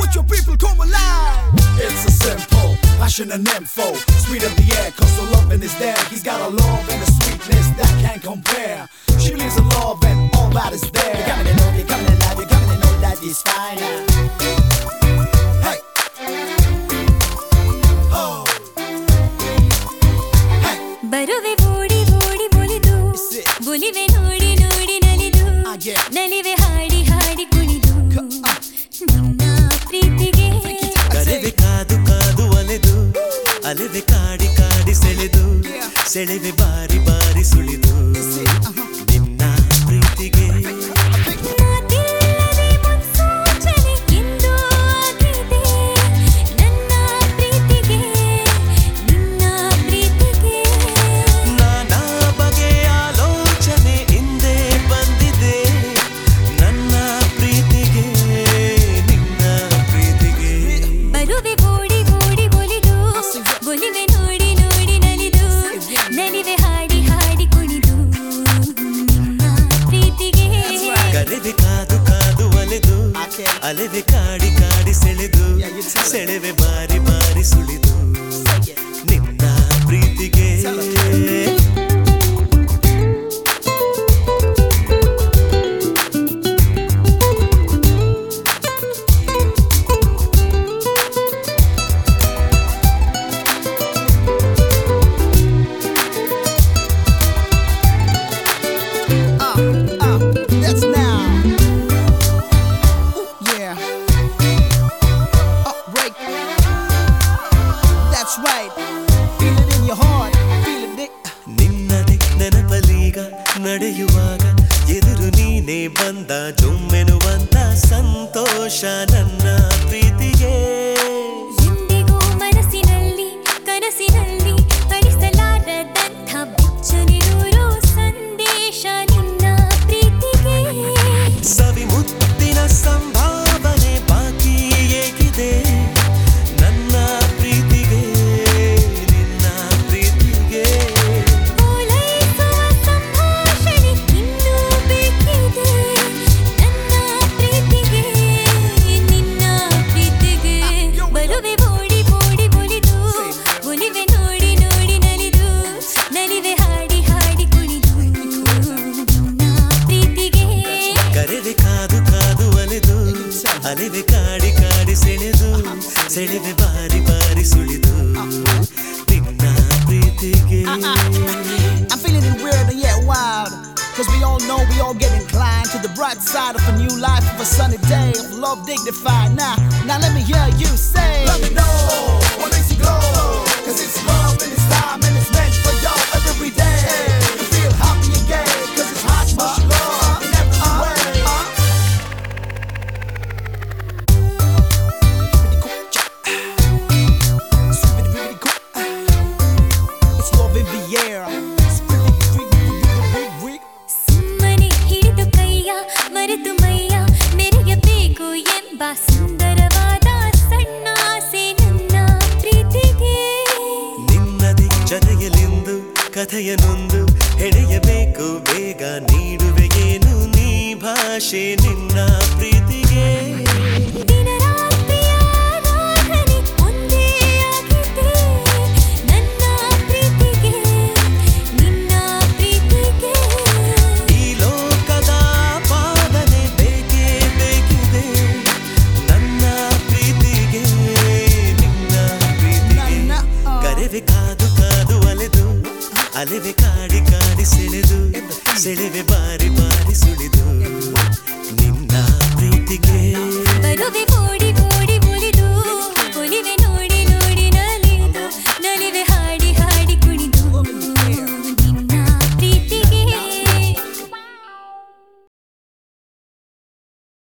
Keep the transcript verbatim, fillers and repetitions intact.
Watch your people come alive. It's a simple passion and info. Sweet of the air, cause the loving is there. He's got a love and a sweetness that can't compare. She believes in love and all that is there. You're coming to know, you're coming to love, you're coming to know that it's fine. Hey. Oh. Hey. ಬರುವೆ ಓಡಿ ಓಡಿ ಒಲಿದು ಒಲಿವೆ ನೋಡಿ ನೋಡಿ ನಲಿದು ನಲಿವೆ ಹಾಡಿ ಹಾಡಿ ಕುಣಿದು ನಿನ್ನ ಪ್ರೀತಿಗೆ ಕರೆವೆ ಕಾದು ಕಾದು ಒಲೆದು ಅಲೆವೆ ಕಾಡಿ ಕಾಡಿ ಸೆಳೆದು ಸೆಳೆವೆ ಬಾರಿ ಬಾರಿ ಸುಳಿದು ನಿನ್ನ ಪ್ರೀತಿಗೆ ಮಾತಿಲ್ಲದೆ ಮುನ್ಸೂಚನೆ ಇಂದು ಆಗಿದೆ ನನ್ನ ಪ್ರೀತಿಗೆ ನಿನ್ನ ಪ್ರೀತಿಗೆ ನಾನಾ ಬಗೆಯ ಆಲೋಚನೆ ಹಿಂದೆ ಬಂದಿದೆ ನನ್ನ ಪ್ರೀತಿಗೆ ನಿನ್ನ ಪ್ರೀತಿಗೆ ಬರುವೆ ಓಡಿ ಓಡಿ ಒಲಿದು ಒಲಿವೆ ನೋಡಿ ನೋಡಿ ನಲಿದು ನಲಿವೆ ಹಾಡಿ ಹಾಡಿ ಕುಣಿದು ನಿನ್ನ ಪ್ರೀತಿಗೆ ಕರೆವೆ ಕಾದು ಕಾದು ಒಲೆದು ಅಲೆವೆ ಕಾಡಿ ಕಾಡಿ ಸೆಳೆದು ಸೆಳೆವೆ ಬಾರಿ ಬಾರಿ ಸುಳಿದು ನಿನ್ನ ಪ್ರೀತಿಗೆ Uh, uh, that's now. Ooh, yeah. Upbreak. That's right. Feel it in your heart. Feel it, Nick. ನಿನ್ನದೆ ನೆನಪಲೀಗ ನಡೆಯುವಾಗ ಎದುರು ನೀನೇ ಬಂದ ಜೊಮ್ಮೆನುವಂತ ಸಂತೋಷ ನನ್ನ ಪ್ರೀತಿಗೆ ಎಂದಿಗೂ ಮನಸ್ಸಿನಲ್ಲಿ ಕನಸಿನಲ್ಲಿ ಅಳಿಸಲಾರದಂಥ ಬೆಚ್ಚನಿರೂರು ಸಂದೇಶ ನಿನ್ನ ಪ್ರೀತಿಗೆ ಸವಿ ಮುತ್ತಿನ ಸಂಭಾವನೆ ಬಾಕಿ ಏಗಿದೆ ನನ್ನ ಪ್ರೀತಿಗೆ ನಿನ್ನ ಪ್ರೀತಿಗೆ ಓಲೈಸುವ ಸಂಭಾಷಣೆ ಇನ್ನೂ ಬೇಕಿದೆ ನನ್ನ ಪ್ರೀತಿಗೆ ನಿನ್ನ ಪ್ರೀತಿಗೆ ಬರುವೆ ಓಡಿ ಓಡಿ ಒಲಿದು ಒಲಿವೆ ನೋಡಿ ನೋಡಿ ನಲಿದು ನಲಿವೆ ಹಾಡಿ ಹಾಡಿ ಕುಣಿದು ನಿನ್ನ ಪ್ರೀತಿಗೆ ಕರೆವೆ ಕಾದು ಕಾದು ಒಲೆದು ಅಲೆವೆ ಕಾಡಿ ಕಾಡಿ ಸೆಳೆದು ಸೆಳೆವೆ ಬಾರಿ ಬಾರಿ ಸುಳಿದು ನಿನ್ನ ಪ್ರೀತಿಗೆ I'm feeling it weird and yet wild. Cause we all know we all get inclined to the bright side of a new life, of a sunny day, of love dignified. Now, now let me hear you say. Let me know what makes you glow. Cause it's love and it's time and it's meant for y'all every day. You feel happy again. Cause it's hot, much love in every way. Really cool. It's really, really cool. It's love in the air. It's really, really, really, really, really. ಸುಮ್ಮನೆ ಹಿಡಿದು ಕೈಯ ಮರೆತು ಮೈಯ ಮೆರೆಯಬೇಕು ಎಂಬ ಸುಂದರವಾದ ಸಣ್ಣ ಆಸೆ ನನ್ನ ಪ್ರೀತಿಗೆ ನಿನ್ನದಿ ಜೊತೆಯಲೆಂದು ಕಥೆಯನೊಂದು ಹೆಣೆಯಬೇಕು ಬೇಗ ನೀಡುವೆಗೇನು ನೀ ಭಾಷೆ ನಿನ್ನ ಪ್ರೀತಿಗೆ ದಿನರಾತ್ರಿಯ ಆರಾಧನೆ ಒಂದೇ ಆಗಿದೆ ನನ್ನ ಪ್ರೀತಿಗೆ ನಿನ್ನ ಪ್ರೀತಿಗೆ ಈ ಲೋಕದ ಪಾಲನೆ ಬೇಕೇ ಬೇಕಿದೆ ನನ್ನ ಪ್ರೀತಿಗೆ ನಿನ್ನ ಪ್ರೀತಿಗೆ Na, na, uh. ಕರೆವೆ ಕಾದು ಕಾದು ಅಲೆದು ಅಲೆವೆ ಕಾಡಿ ಕಾಡಿ ಸೆಳೆದು ಸೆಳೆವೆ ಬಾರಿ ಬಾರಿ